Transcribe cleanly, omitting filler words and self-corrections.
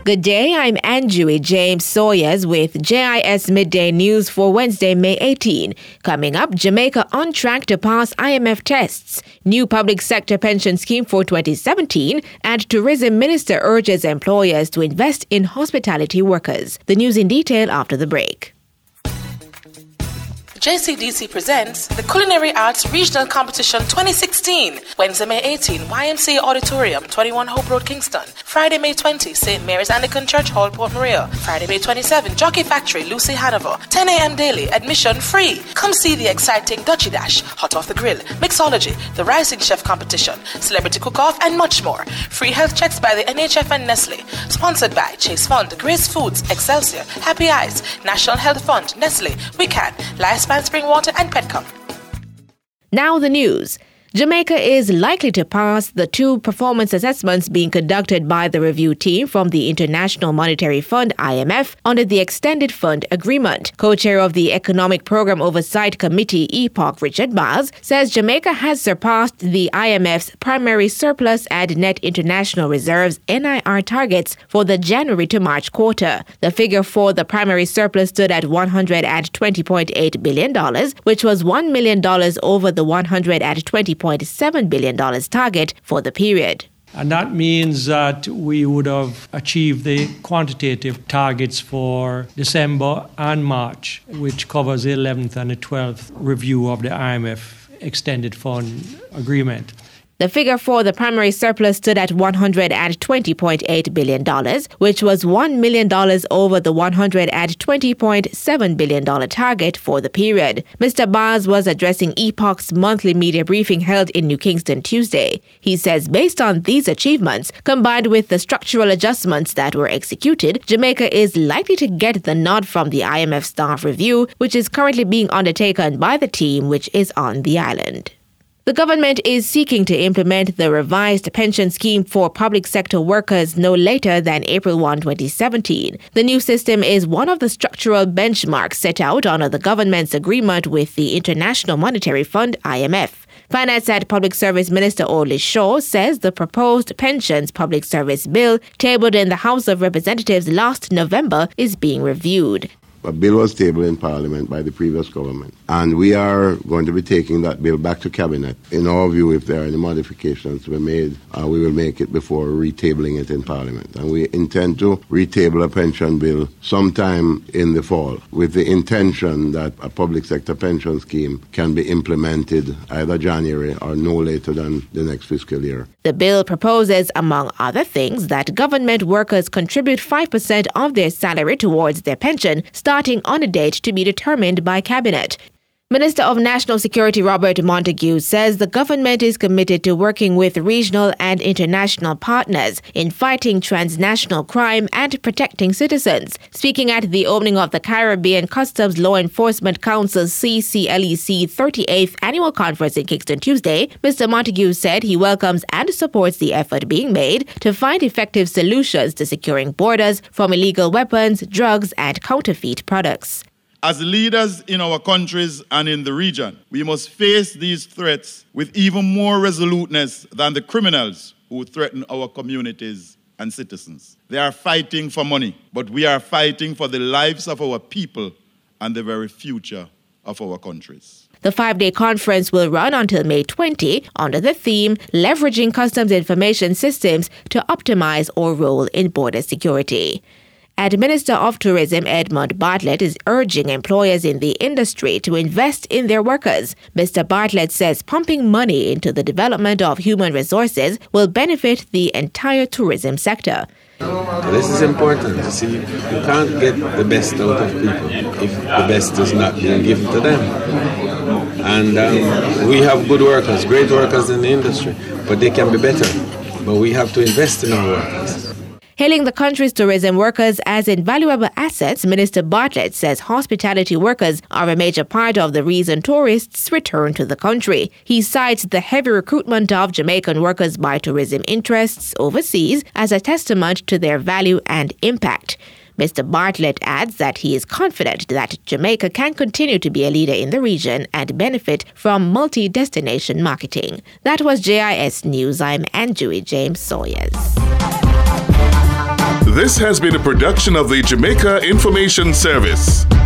Good day, I'm Anjui James Sawyers with JIS Midday News for Wednesday, May 18. Coming up, Jamaica on track to pass IMF tests, new public sector pension scheme for 2017, and Tourism Minister urges employers to invest in hospitality workers. The news in detail after the break. JCDC presents the Culinary Arts Regional Competition 2016, Wednesday, May 18, YMCA Auditorium, 21 Hope Road, Kingston. Friday, May 20, St. Mary's Anglican Church Hall, Port Maria. Friday, May 27, Jockey Factory, Lucy Hanover. 10 a.m. daily, admission free. Come see the exciting Dutchy Dash, Hot Off the Grill, Mixology, the Rising Chef Competition, Celebrity Cook-Off, and much more. Free health checks by the NHF and Nestle. Sponsored by Chase Fund, Grace Foods, Excelsior, Happy Eyes, National Health Fund, Nestle, We Can, Lifespan Spring Water, and Petcom. Now the news. Jamaica is likely to pass the two performance assessments being conducted by the review team from the International Monetary Fund, IMF, under the Extended Fund Agreement. Co-chair of the Economic Program Oversight Committee, EPOC, Richard Baz, says Jamaica has surpassed the IMF's primary surplus and net international reserves, NIR, targets for the January to March quarter. The figure for the primary surplus stood at $120.8 billion, which was $1 million over the $120.7 billion target for the period. And that means that we would have achieved the quantitative targets for December and March, which covers the 11th and the 12th review of the IMF Extended Fund Agreement. The figure for the primary surplus stood at $120.8 billion, which was $1 million over the $120.7 billion target for the period. Mr. Baz was addressing EPOC's monthly media briefing held in New Kingston Tuesday. He says based on these achievements, combined with the structural adjustments that were executed, Jamaica is likely to get the nod from the IMF staff review, which is currently being undertaken by the team which is on the island. The government is seeking to implement the revised pension scheme for public sector workers no later than April 1, 2017. The new system is one of the structural benchmarks set out under the government's agreement with the International Monetary Fund, IMF. Finance and Public Service Minister Orley Shaw says the proposed pensions public service bill tabled in the House of Representatives last November is being reviewed. A bill was tabled in Parliament by the previous government, and we are going to be taking that bill back to Cabinet. In our view, if there are any modifications to be made, we will make it before retabling it in Parliament. And we intend to retable a pension bill sometime in the fall, with the intention that a public sector pension scheme can be implemented either January or no later than the next fiscal year. The bill proposes, among other things, that government workers contribute 5% of their salary towards their pension, starting on a date to be determined by Cabinet. Minister of National Security Robert Montague says the government is committed to working with regional and international partners in fighting transnational crime and protecting citizens. Speaking at the opening of the Caribbean Customs Law Enforcement Council's CCLEC 38th Annual Conference in Kingston Tuesday, Mr. Montague said he welcomes and supports the effort being made to find effective solutions to securing borders from illegal weapons, drugs, and counterfeit products. As leaders in our countries and in the region, we must face these threats with even more resoluteness than the criminals who threaten our communities and citizens. They are fighting for money, but we are fighting for the lives of our people and the very future of our countries. The 5-day conference will run until May 20 under the theme Leveraging Customs Information Systems to Optimize our Role in Border Security. And Minister of Tourism Edmund Bartlett is urging employers in the industry to invest in their workers. Mr. Bartlett says pumping money into the development of human resources will benefit the entire tourism sector. This is important. You see, you can't get the best out of people if the best is not being given to them. And we have good workers, great workers in the industry, but they can be better. But we have to invest in our workers. Hailing the country's tourism workers as invaluable assets, Minister Bartlett says hospitality workers are a major part of the reason tourists return to the country. He cites the heavy recruitment of Jamaican workers by tourism interests overseas as a testament to their value and impact. Mr. Bartlett adds that he is confident that Jamaica can continue to be a leader in the region and benefit from multi-destination marketing. That was JIS News. I'm Anjui James Sawyers. This has been a production of the Jamaica Information Service.